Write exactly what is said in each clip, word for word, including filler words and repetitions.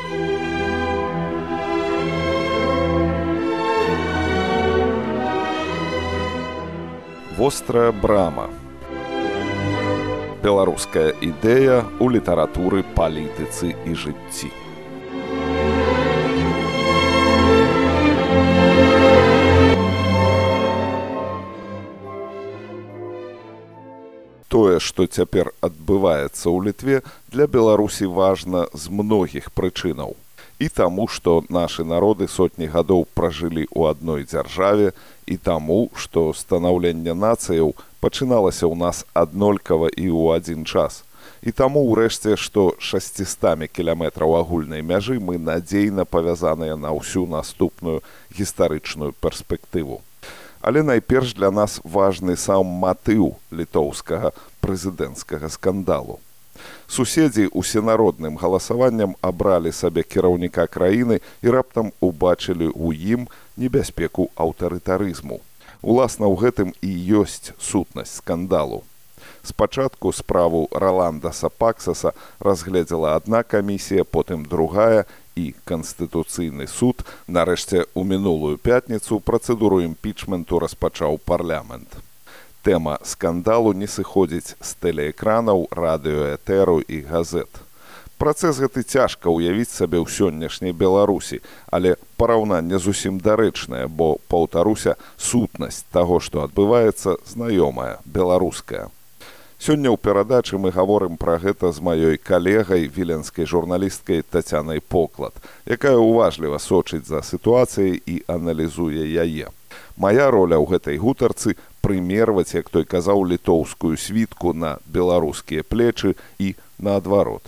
Вострая брама. Беларуская ідэя ў літаратуры, палітыцы і жыцці. Тое, што цяпер адбываецца ў Літве, для Беларусі важна з многіх прычынаў. І таму, што нашы народы сотні гадоў пражылі ў адной дзяржаве, і таму, што станаўленне нацыяў пачыналася ў нас аднолькава і ў адзін час. І таму, урэшце, што шасцістамі кіламетраў агульнай мяжы мы надзейна павязаныя на ўсю наступную гістарычную перспектыву. Але найперш для нас важны сам матыў літоўскага прэзідэнцкага скандалу. Суседзі усенародным галасаваннем абралі сабе кіраўніка краіны і раптам убачылі ў ім небяспеку аўтарытарызму. Уласна, ў гэтым і ёсць сутнасць скандалу. Спачатку справу Раландаса Паксаса разгледзела адна камісія, потым другая, і Канстытуцыйны суд. Нарэшце, у мінулую пятніцу працэдуру імпічменту распачаў парламент. Тэма скандалу не сыходзіць з тэлеэкранаў, радыёэтэру і газет. Працэс гэты цяжка ўявіць сабе ў сённяшняй Беларусі, але параўнанне зусім дарэчнае, бо, паўтаруся, сутнасць таго, што адбываецца, знаёмая, беларуская. Сёння ў перадачы мы гаворым пра гэта з маёй калегай, віленскай журналісткай Тацянай Поклад, якая уважліва сочыць за сітуацыяй і аналізуе яе. Мая роля ў гэтай гутарцы прымерваць, як той казаў, літоўскую світку на беларускія плечы і наадварот.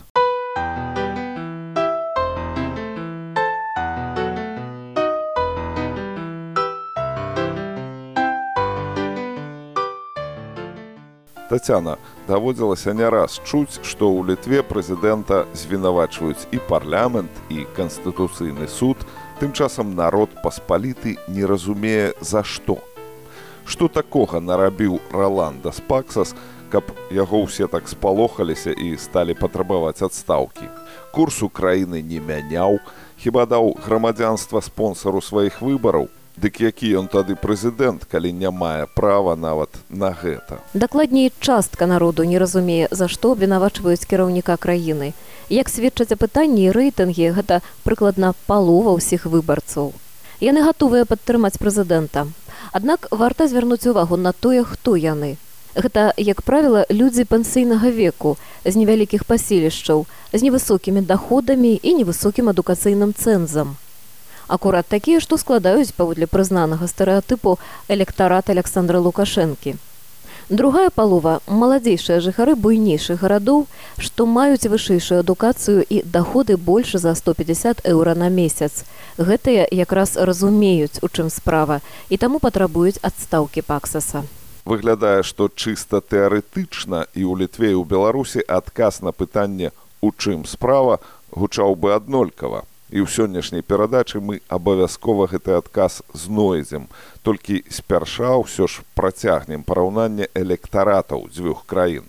Тацяна, даводзілася не раз чуць, што ў Літве прэзідэнта звінавачваюць і парламент, і Канстытуцыйны суд, тым часам народ паспаліты не разумее за што. Што такога нарабіў Раландас Паксас, каб яго ўсе так спалохаліся і сталі патрабаваць адстаўкі? Курс Украіны не мяняў, хіба даў грамадзянства спонсару сваіх выбараў? Дык які ён тады прэзідэнт, калі не мае права нават на гэта? Дакладней, частка народу не разумее, за што абвінавачваюць кіраўніка краіны. Як сведчаць апытанні і рэйтынгі, гэта прыкладна палова ўсіх выбарцаў. Яны гатовыя падтрымаць прэзідэнта. Аднак варта звярнуць увагу на тое, хто яны. Гэта, як правіла, людзі пенсійнага веку, з невялікіх паселішчаў, з невысокімі даходамі і невысокім адукацыйным цэнзам. Акурат такія, што складаюць, паводле прызнанага стэрэатыпу, электарат Александра Лукашэнкі. Другая палова – маладзейшыя жыхары буйнейшых гарадоў, што маюць вышэйшую адукацыю і даходы больш за сто пятьдесят еўра на месяц. Гэтыя якраз разумеюць, у чым справа, і таму патрабуюць адстаўкі Паксаса. Выглядае, што чыста тэарэтычна і ў Літве, і ў Беларусі адказ на пытанне «у чым справа» гучаў бы аднолькава. І ў сённяшняй перадачы мы абавязкова гэты адказ знойдзем. Толькі спярша ўсё ж працягнем параўнанне электаратаў дзвюх краін.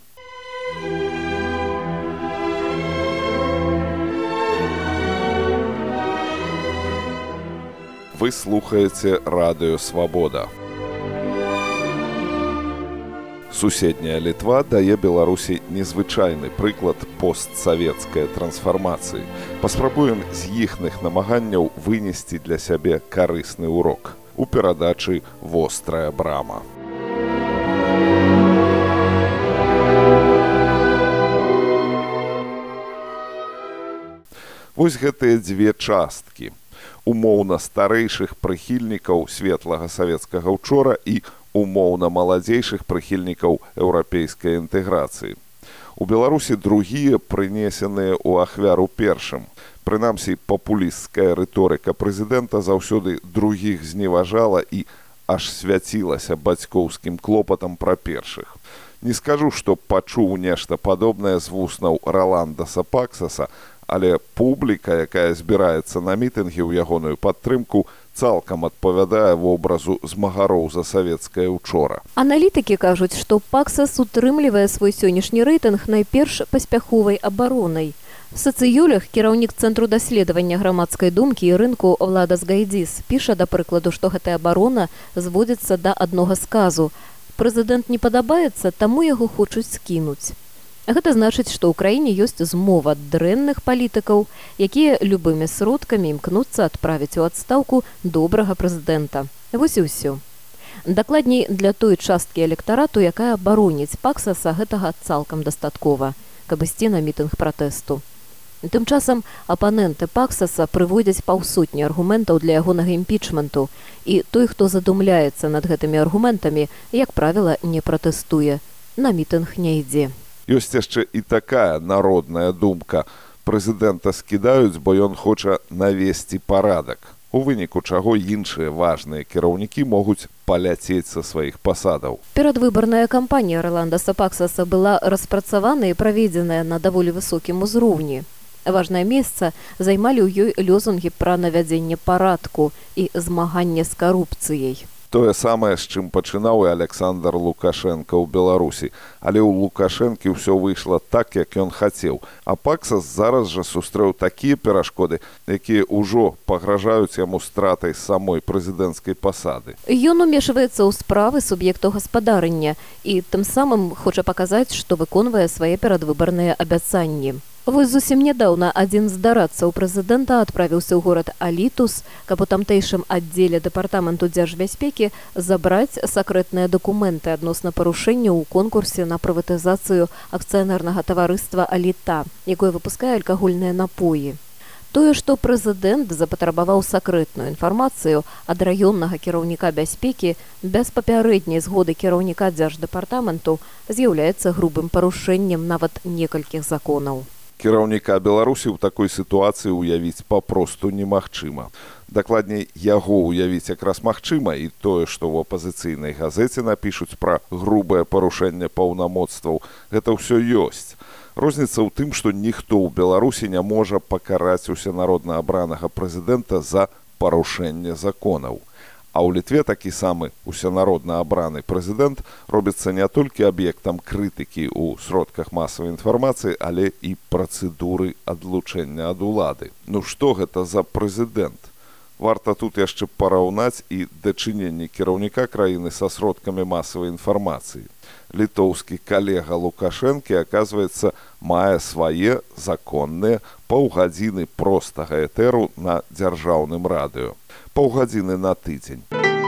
Вы слухаеце Радыё Свабода. Суседняя Літва дае Беларусі незвычайны прыклад постсавецкай трансфармацыі. Паспрабуем з іхных намаганняў вынесці для сябе карысны урок. У перадачы «Вострая брама». Вось гэтыя дзве часткі. Умоўна старэйшых прыхільнікаў светлага савецкага ўчора і умоўна маладзейшых прыхільнікаў еўрапейскай інтэграцыі. У Беларусі другія прынесеныя ў ахвяру першым. Прынамсі, папулісцкая рыторыка прэзідэнта заўсёды другіх зневажала і аж свяцілася бацькоўскім клопатам пра першых. Не скажу, што пачуў нешта падобнае з вуснаў Раландаса Паксаса, але публіка, якая збіраецца на мітынгі ў ягоную падтрымку, цалкам адпавядае вобразу змагароў за савецкае ўчора. Аналітыкі кажуць, што Паксас утрымлівае свой сённяшні рэйтынг найперш паспяховай абаронай. В сацыюлях кіраўнік Цэнтру даследавання грамадскай думкі і рынку Владас Гайдзіс піша, да прыкладу, што гэтая абарона зводзіцца да аднога сказу: «Прэзідэнт не падабаецца, таму яго хочуць скінуць». Гэта значыць, што ў краіне ёсць змова дрэнных палітыкаў, якія любымі сродкамі імкнуцца адправіць у адстаўку добрага прэзідэнта. Вось і ўсё. Дакладней, для той часткі электарату, якая бароніць Паксаса, гэтага цалкам дастаткова, каб ісці на мітынг пратэсту. Тым часам апаненты Паксаса прыводзяць паўсотні аргументаў для ягонага імпічменту, і той, хто задумляецца над гэтымі аргументамі, як правіла, не пратэстуе, на мітынг не ідзе. Ёсць яшчэ і такая народная думка. Прэзідэнта скідаюць, бо ён хоча навесці парадак, у выніку чаго іншыя важныя кіраўнікі могуць паляцець са сваіх пасадаў. Перадвыбарная кампанія Роландаса Паксаса была распрацавана і праведзеная на даволі высокім узроўні. Важнае месца займалі ў ёй лёзунгі пра навядзенне парадку і змаганне з карупцыяй. Тое самае, з чым пачынаў і Александр Лукашенко ў Беларусі. Але ў Лукашэнкі ўсё выйшла так, як ён хацеў. А Паксас зараз жа сустрэў такія перашкоды, якія ўжо пагражаюць яму стратай самой прэзідэнцкай пасады. Ён умешваецца ў справы суб'ектаў гаспадарання і тым самым хоча паказаць, што выконвае свае перадвыбарныя абяцанні. Вось зусім нядаўна адзін з дарадцаў прэзідэнта адправіўся ў горад Алітус, каб у тамтэйшым аддзеле дэпартаменту дзяржбяспекі забраць сакрэтныя дакументы адносна парушэнняў у конкурсе на прыватызацыю акцыянернага таварыства «Аліта», якое выпускае алкагольныя напоі. Тое, што прэзідэнт запатрабаваў сакрэтную інфармацыю ад раённага кіраўніка бяспекі без папярэдняй згоды кіраўніка дзярждэпартаменту, з'яўляецца грубым парушэннем нават некалькіх законаў. Кіраўніка Беларусі ў такой сітуацыі ўявіць папросту немагчыма. Дакладней, яго ўявіць якраз магчыма, і тое, што ў апазіцыйнай газеце напішуць пра грубае парушэнне паўнамоцтваў, гэта ўсё ёсць. Розніца ў тым, што ніхто ў Беларусі не можа пакараць усенародна абранага прэзідэнта за парушэнне законаў. А ў Літве такі самы усенародна абраны прэзідэнт робіцца не толькі аб'ектам крытыкі ў сродках масавай інфармацыі, але і працэдуры адлучэння ад улады. Ну што гэта за прэзідэнт? Варта тут яшчэ параўнаць і дачыненне кіраўніка краіны са сродкамі масавай інфармацыі. Літоўскі калега Лукашэнкі, аказваецца, мае свае законныя паўгадзіны простага этэру на дзяржаўным радыё. Паўгадзіны на тыдзень.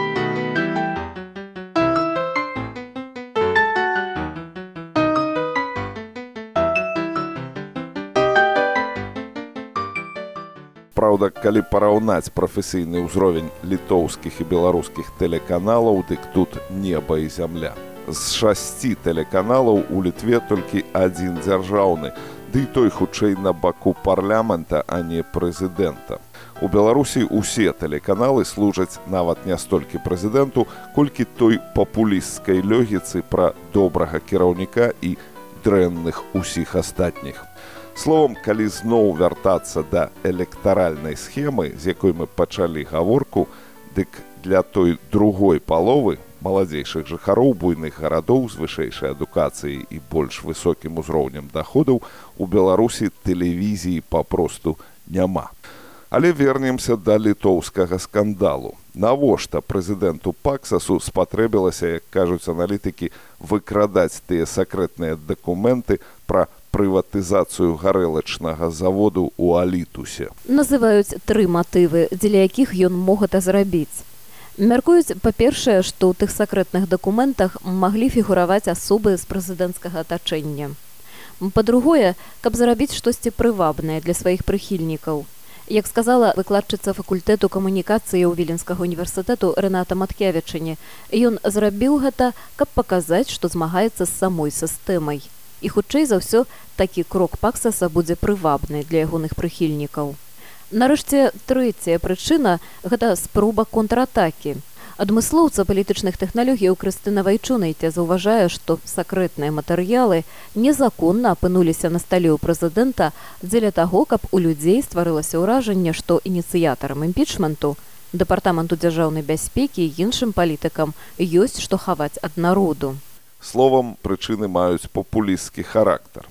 Праўда, калі параўнаць прафесійны ўзровень літоўскіх і беларускіх тэлеканалаў, дык тут неба і зямля. З шасці тэлеканалаў у Літве толькі адзін дзяржаўны, ды і той хутчэй на баку парламента, а не прэзідэнта. У Беларусі ўсе тэлеканалы служаць нават не столькі прэзідэнту, колькі той папулісцкай лёгіцы пра добрага кіраўніка і дрэнных усіх астатніх. Словам, калі зноў вяртацца да электаральнай схемы, з якой мы пачалі гаворку, дык для той другой паловы, маладзейшых жыхароў буйных гарадоў з вышэйшай адукацыяй і больш высокім узроўнем даходаў, у Беларусі тэлевізіі папросту няма. Але вернемся да літоўскага скандалу. Навошта прэзідэнту Паксасу спатрэбілася, як кажуць аналітыкі, выкрадаць тыя сакрэтныя дакументы пра прыватызацыю гарэлачнага заводу ў Алітусе? Называюць тры матывы, дзеля якіх ён мог гэта зрабіць. Мяркуюць, па-першае, што ў тых сакрэтных дакументах маглі фігураваць асобы з прэзідэнцкага атачэння. Па-другое, каб зарабіць штосьці прывабнае для сваіх прыхільнікаў. Як сказала выкладчыца факультэту камунікацыі ў Віленскага універсітэту Рэната Маткевічыне, ён зрабіў гэта, каб паказаць, што змагаецца з самой сістэмай. І хутчэй за ўсё, такі крок Паксаса будзе прывабны для ягоных прыхільнікаў. Нарэшце, трэцяя прычына – гэта спроба контратакі. Адмыслоўца палітычных тэхналогій Крыстына Вайчунайце заўважае, што сакрэтныя матэрыялы незаконна апынуліся на стале ў прэзідэнта дзеля таго, каб у людзей стварылася ўражанне, што ініцыятарам імпічменту, дэпартаменту дзяржаўнай бяспекі і іншым палітыкам ёсць што хаваць ад народу. Словам, прычыны маюць папулісцкі характар.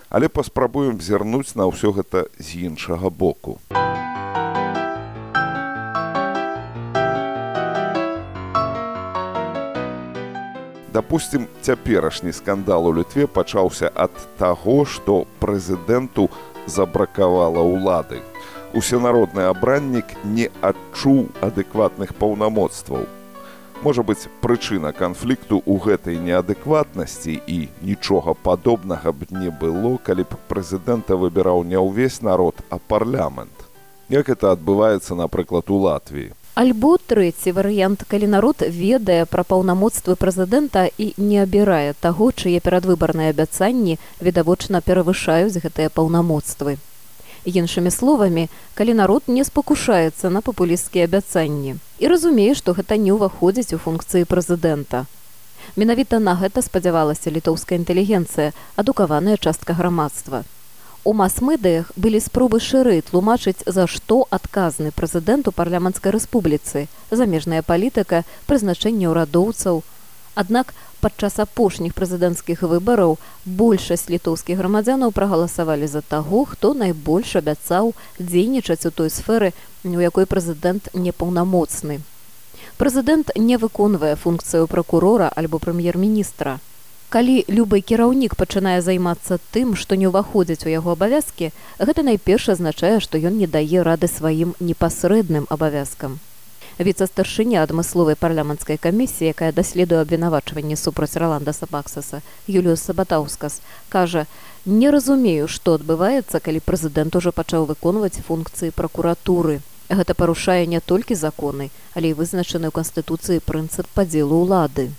Але паспрабуем зірнуць на ўсё гэта з іншага боку. Дапусцім, цяперашні скандал у Літве пачаўся ад таго, што прэзідэнту забракавала ўлады. Усенародны абраннік не адчуў адэкватных паўнамоцтваў. Можа быць, прычына канфлікту ў гэтай неадэкватнасці і нічога падобнага б не было, калі б прэзідэнта выбіраў не ўвесь народ, а парламент. Як гэта адбываецца, напрыклад, у Латвіі. Альбо трэці варыянт, калі народ ведае пра паўнамоцтвы прэзідэнта і не абірае таго, чые перадвыбарныя абяцанні відавочна перавышаюць гэтыя паўнамоцтвы. Іншымі словамі, калі народ не спакушаецца на папулісцкія абяцанні і разумее, што гэта не ўваходзіць у функцыі прэзідэнта. Менавіта на гэта спадзявалася літоўская інтэлігенцыя, адукаваная частка грамадства. У мас-медыях былі спробы шырэй тлумачыць, за што адказны прэзідэнт у парламенцкай рэспубліцы, замежная палітыка, прызначэнне ўрадоўцаў. Аднак падчас апошніх прэзідэнцкіх выбараў большасць літоўскіх грамадзянаў прагаласавалі за таго, хто найбольш абяцаў дзейнічаць у той сферы, у якой прэзідэнт непаўнамоцны. Прэзідэнт не выконвае функцыю пракурора альбо прэм'ер-міністра. Калі любы кіраўнік пачынае займацца тым, што не ўваходзіць у яго абавязкі, гэта найперш азначае, што ён не дае рады сваім непасрэдным абавязкам. Віцэ-старшыня адмысловай парламенцкай камісіі, якая даследуе абвінавачванні супраць Раландаса Паксаса, Юліус Сабатаўскас, кажа: «Не разумею, што адбываецца, калі прэзідэнт ужо пачаў выконваць функцыі пракуратуры. Гэта парушае не толькі законы, але і вызначаны ў Канстытуцыі прынцып падзелу ўлады».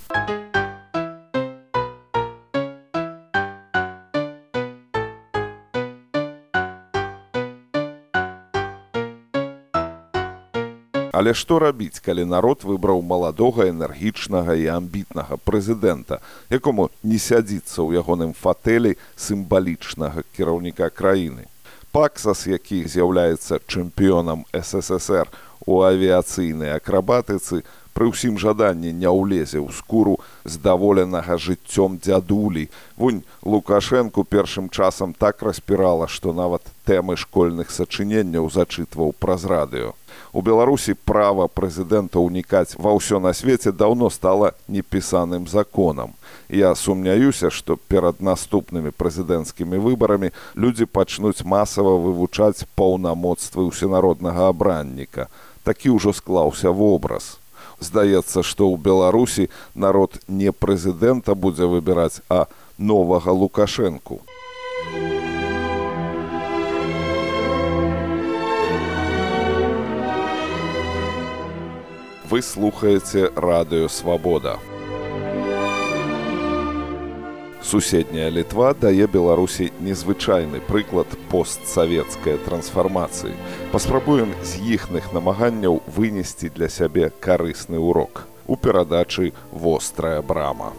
Але што рабіць, калі народ выбраў маладога, энергічнага і амбітнага прэзідэнта, якому не сядзіцца ў ягоным фатэлі сімвалічнага кіраўніка краіны? Паксас, які з'яўляецца чэмпіёнам эс эс эс эр у авіяцыйнай акрабатыцы, пры ўсім жаданні не ўлезе ў скуру здаволенага жыццём дзядулі. Вунь Лукашэнку першым часам так распірала, што нават тэмы школьных сачыненняў зачытваў праз радыё. У Беларусі права прэзідэнта ўнікаць ва ўсё на свеце даўно стала непісаным законам. Я сумняюся, што перад наступнымі прэзідэнцкімі выбарамі людзі пачнуць масава вывучаць паўнамоцтвы ўсенароднага абранніка. Такі ўжо склаўся вобраз. Здаецца, што ў Беларусі народ не прэзідэнта будзе выбіраць, а новага Лукашэнку. Вы слухаеце радыё «Свабода». Суседняя Літва дае Беларусі незвычайны прыклад постсавецкай трансфармацыі. Паспрабуем з іхных намаганняў вынесці для сябе карысны урок у перадачы «Вострая брама».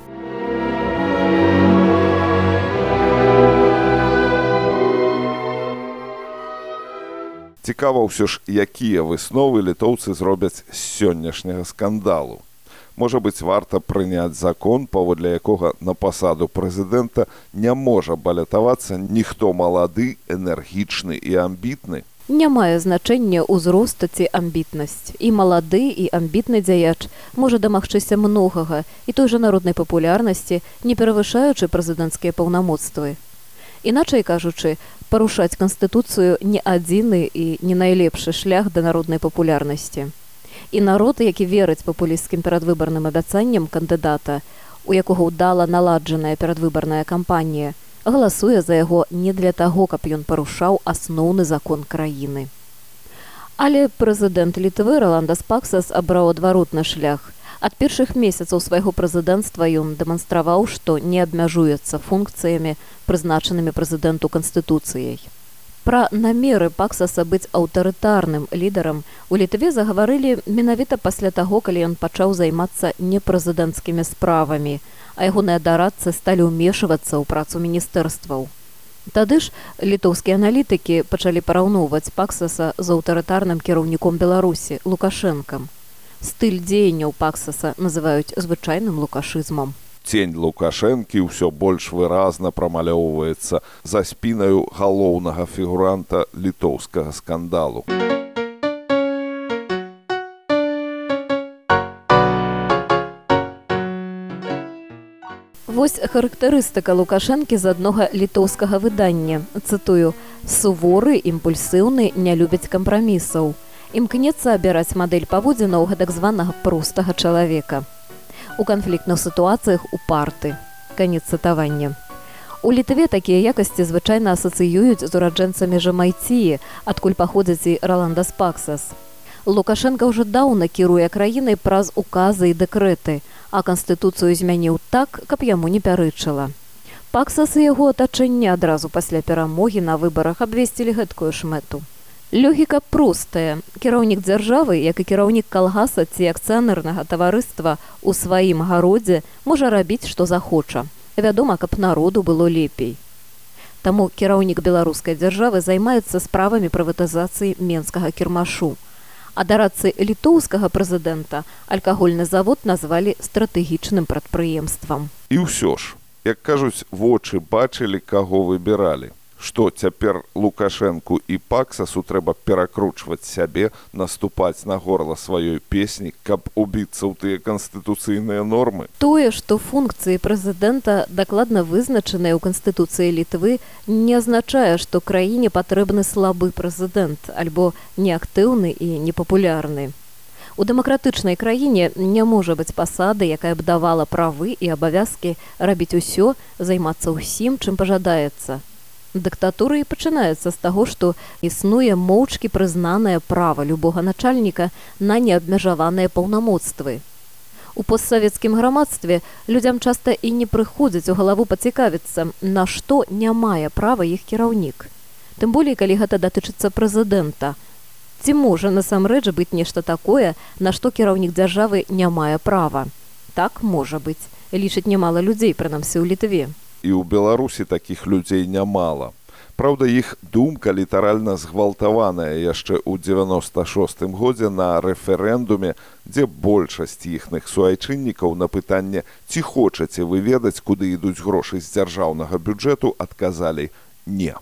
Цікава ўсё ж, якія высновы літоўцы зробяць з сённяшняга скандалу. Можа быць, варта прыняць закон, паводле якога на пасаду прэзідэнта не можа балятавацца ніхто малады, энергічны і амбітны. Не мае значэння ўзрост ці амбітнасць. І малады, і амбітны дзяяч можа дамагчыся многага і той жа народнай папулярнасці, не перавышаючы прэзідэнцкія паўнамоцтвы. Іначай кажучы, парушаць Канстытуцыю не адзіны і не найлепшы шлях да народнай папулярнасці. І народ, які верыць папулісцкім перадвыбарным абяцанням кандыдата, у якога ўдала наладжаная перадвыбарная кампанія, галасуе за яго не для таго, каб ён парушаў асноўны закон краіны. Але прэзідэнт Літвы Раландас Паксас абраў адваротны шлях. Ад першых месяцаў свайго прэзідэнцтва ён дэманстраваў, што не абмяжуецца функцыямі, прызначанымі прэзідэнту Канстытуцыяй. Пра намеры Паксаса быць аўтарытарным лідарам у Літве загаварылі менавіта пасля таго, калі ён пачаў займацца непрэзідэнцкімі справамі, а ягоныя дарадцы сталі ўмешвацца ў працу міністэрстваў. Тады ж літоўскія аналітыкі пачалі параўноўваць Паксаса з аўтарытарным кіраўніком Беларусі Лукашэнкам. Стыль дзеянняў Паксаса называюць звычайным лукашызмам. Цень Лукашэнкі ўсё больш выразна прамалёўваецца за спінаю галоўнага фігуранта літоўскага скандалу. Вось характарыстыка Лукашэнкі з аднога літоўскага выдання. Цытую: «Суворы, імпульсыўны, не любяць кампрамісаў. Імкнецца абіраць мадэль паводзінаў гэтак званага простага чалавека. У канфліктных сітуацыях упарты». Канец цытавання. У Літве такія якасці звычайна асацыююць з ураджэнцамі Жамайціі, адкуль паходзіць і Роландас Паксас. Лукашенка ўжо даўна кіруе краінай праз указы і дэкрэты, а канстытуцыю змяніў так, каб яму не пярэчыла. Паксас і яго атачэнне адразу пасля перамогі на выбарах абвесцілі гэткую ж мэту. Логіка простая. Кіраўнік дзяржавы, як і кіраўнік калгаса ці акцыянернага таварыства у сваім гародзе можа рабіць, што захоча. Вядома, каб народу было лепей. Таму кіраўнік беларускай дзяржавы займаецца справамі прыватызацыі менскага кірмашу. А да рацы літоўскага прэзідэнта алкагольны завод назвалі стратэгічным прадпрыемствам. І ўсё ж, як кажуць, вочы бачылі, каго выбіралі. Што цяпер Лукашэнку і Паксасу трэба перакручваць сябе, наступаць на горла сваёй песні, каб убіцца ў тыя канстытуцыйныя нормы? Тое, што функцыі прэзідэнта дакладна вызначаныя ў Канстытуцыі Літвы, не азначае, што краіне патрэбны слабы прэзідэнт, альбо неактыўны і непапулярны. У дэмакратычнай краіне не можа быць пасады, якая б давала правы і абавязкі рабіць усё, займацца ўсім, чым пажадаецца. Дыктатура і пачынаецца з таго, што існуе моўчкі прызнанае права любога начальніка на неабмежаваныя паўнамоцтвы. У постсавецкім грамадстве людзям часта і не прыходзіць у галаву пацікавіцца, на што не мае права іх кіраўнік. Тым болей, калі гэта датычыцца прэзідэнта. Ці можа насамрэч быць нешта такое, на што кіраўнік дзяржавы не мае права? Так можа быць. Лічыць нямала людзей, прынамсі ў Літве. І ў Беларусі такіх людзей нямала. Праўда, іх думка літаральна згвалтаваная яшчэ ў дзевяноста шостым годзе на рэферэндуме, дзе большасць іхных суайчыннікаў на пытанне, ці хочаце вы ведаць, куды ідуць грошы з дзяржаўнага бюджэту, адказалі «не».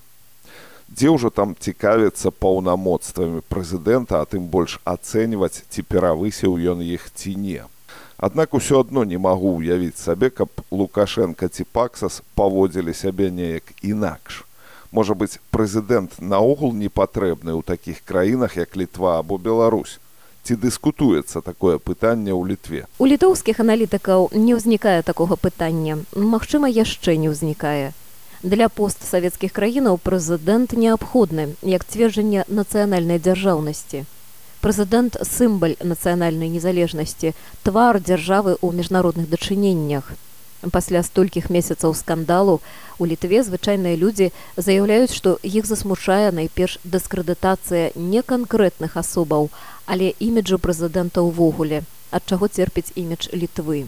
Дзе ўжо там цікавіцца паўнамоцтвамі прэзідэнта, а тым больш ацэньваць, ці перавысіў ён іх ці не. Аднак усё адно не магу ўявіць сабе, каб Лукашэнка ці Паксас паводзілі сябе неяк інакш. Можа быць, прэзідэнт наогул не патрэбны ў такіх краінах, як Літва або Беларусь? Ці дыскутуецца такое пытанне ў Літве? У літоўскіх аналітыкаў не ўзнікае такога пытання. Магчыма, яшчэ не ўзнікае. Для постсавецкіх краінаў прэзідэнт неабходны, як цверджанне нацыянальнай дзяржаўнасці. Прэзідэнт – сімбаль нацыянальнай незалежнасці, твар дзяржавы ў міжнародных дачыненнях. Пасля столькіх месяцаў скандалу у Літве звычайныя людзі заяўляюць, што іх засмучае найперш дыскрэдытацыя не канкрэтных асобаў, але іміджу прэзідэнта ўвогуле, ад чаго церпіць імідж Літвы.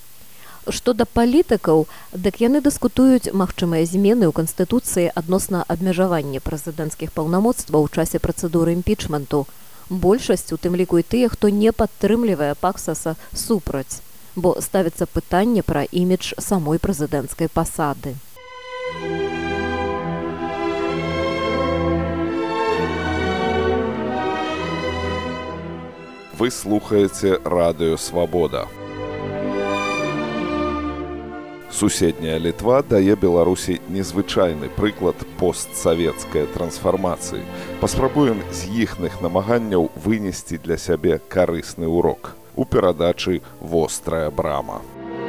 Што да палітыкаў, дык яны дыскутуюць магчымыя змены ў Канстытуцыі адносна абмежавання прэзідэнцкіх паўнамоцтваў у часе працэдуры імпічменту. Большасць, у тым ліку і тыя, хто не падтрымлівае Паксаса, супраць, бо ставіцца пытанне пра імідж самой прэзідэнцкай пасады. Вы слухаеце Радыё Свабода. Суседняя Літва дае Беларусі незвычайны прыклад постсавецкай трансфармацыі. Паспрабуем з іхных намаганняў вынесці для сябе карысны урок у перадачы «Вострая брама».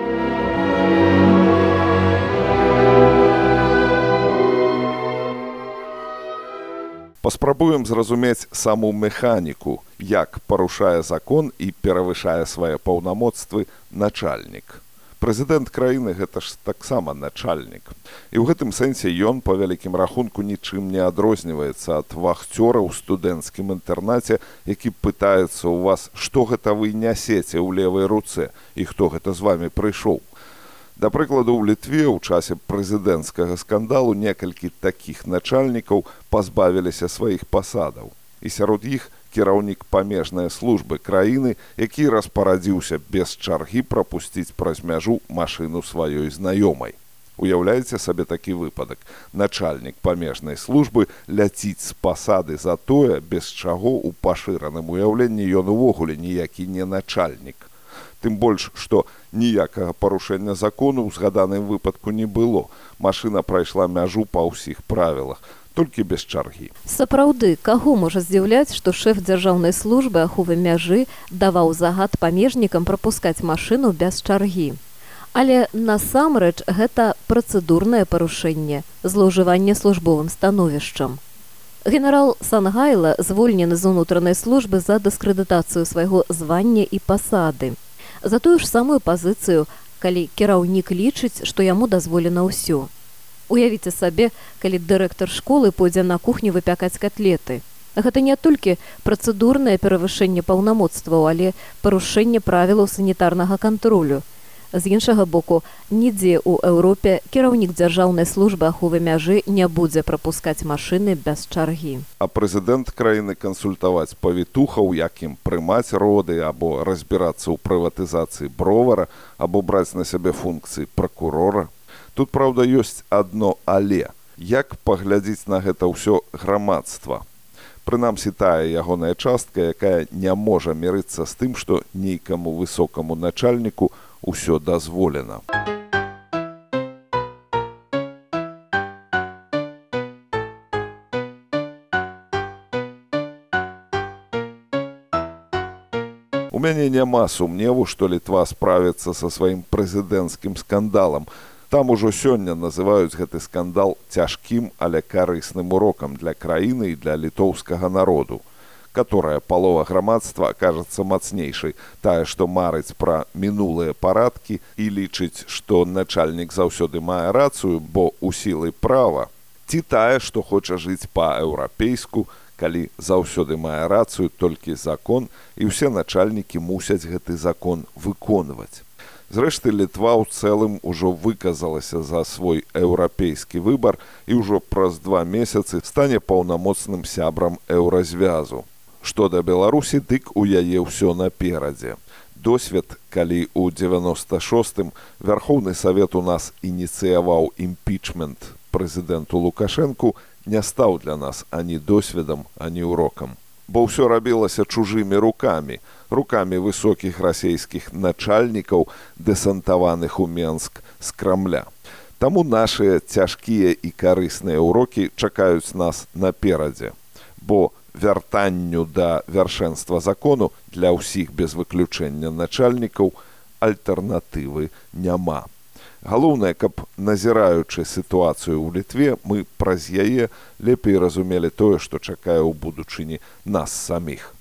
Паспрабуем зразумець саму механіку, як парушае закон і перавышае свае паўнамоцтвы начальнік. Прэзідэнт краіны – гэта ж таксама начальнік. І ў гэтым сэнсе ён, па вялікім рахунку, нічым не адрозніваецца ад вахцёра ў студэнцкім інтэрнаце, які пытаецца ў вас, што гэта вы нясеце ў левай руцэ і хто гэта з вамі прыйшоў. Да прыкладу, ў Літве ў часе прэзідэнцкага скандалу некалькі такіх начальнікаў пазбавіліся сваіх пасадаў. І сярод іх кіраўнік памежнай службы краіны, які распарадзіўся без чаргі прапусціць праз мяжу машыну сваёй знаёмай. Уяўляеце сабе такі выпадак. Начальнік памежнай службы ляціць з пасады за тое, без чаго ў пашыраным уяўленні ён увогуле ніякі не начальнік. Тым больш, што ніякага парушэння закону ў згаданым выпадку не было. Машына прайшла мяжу па ўсіх правілах, толькі без чаргі. Сапраўды, каго можа здзіўляць, што шэф дзяржаўнай службы аховы мяжы даваў загад памежнікам прапускаць машыну без чаргі. Але насамрэч гэта працэдурнае парушэнне, злоўжыванне службовым становішчам. Генерал Сангайла звольнены з унутранай службы за дыскрэдытацыю свайго звання і пасады. За тую ж самую пазіцыю, калі кіраўнік лічыць, што яму дазволена ўсё. Уявіце сабе, калі дырэктар школы пойдзе на кухню выпякаць котлеты. Гэта не толькі працэдурнае перавышэнне паўнамоцтваў, але парушэнне правілаў санітарнага кантролю. З іншага боку, нідзе ў Еўропе кіраўнік дзяржаўнай службы аховы мяжы не будзе прапускаць машыны без чаргі. А прэзідэнт краіны кансультаваць павітухаў, як ім прымаць роды, або разбірацца ў прыватызацыі бровара, або браць на сябе функцыі пракурора. Тут, праўда, ёсць адно але. Як паглядзіць на гэта ўсё грамадства? Прынамсі тая ягоная частка, якая не можа мірыцца з тым, што нейкаму высокаму начальніку усё дазволена. У мяне няма сумневу, што Літва справіцца са сваім прэзідэнцкім скандалам. Там ужо сёння называюць гэты скандал цяжкім, але карысным урокам для краіны і для літоўскага народу, которая палова грамадства кажацца мацнейшай, тая, што марыць пра мінулыя парадкі і лічыць, што начальнік заўсёды мае рацыю, бо ў сілы права, ці тая, што хоча жыць па-еўрапейску, калі заўсёды мае рацыю толькі закон, і ўсе начальнікі мусяць гэты закон выконваць. Зрэшты, Літва ў цэлым ужо выказалася за свой еўрапейскі выбар і ўжо праз два месяцы стане паўнамоцным сябрам еўразвязу. Што да Беларусі, дык у яе ўсё наперадзе. Досвед, калі ў дзевяноста шостым Вярхоўны Савет у нас ініцыяваў імпічмент прэзідэнту Лукашэнку, не стаў для нас ані досведам, ані урокам. Бо ўсё рабілася чужымі рукамі, рукамі высокіх расейскіх начальнікаў, дэсантаваных у Менск з Крамля. Таму нашыя цяжкія і карысныя ўрокі чакаюць нас наперадзе. Бо вяртанню да вяршэнства закону для ўсіх без выключэння начальнікаў альтэрнатывы няма. Галоўнае, каб, назіраючы сітуацыю ў Літве, мы праз яе лепей разумелі тое, што чакае ў будучыні нас саміх.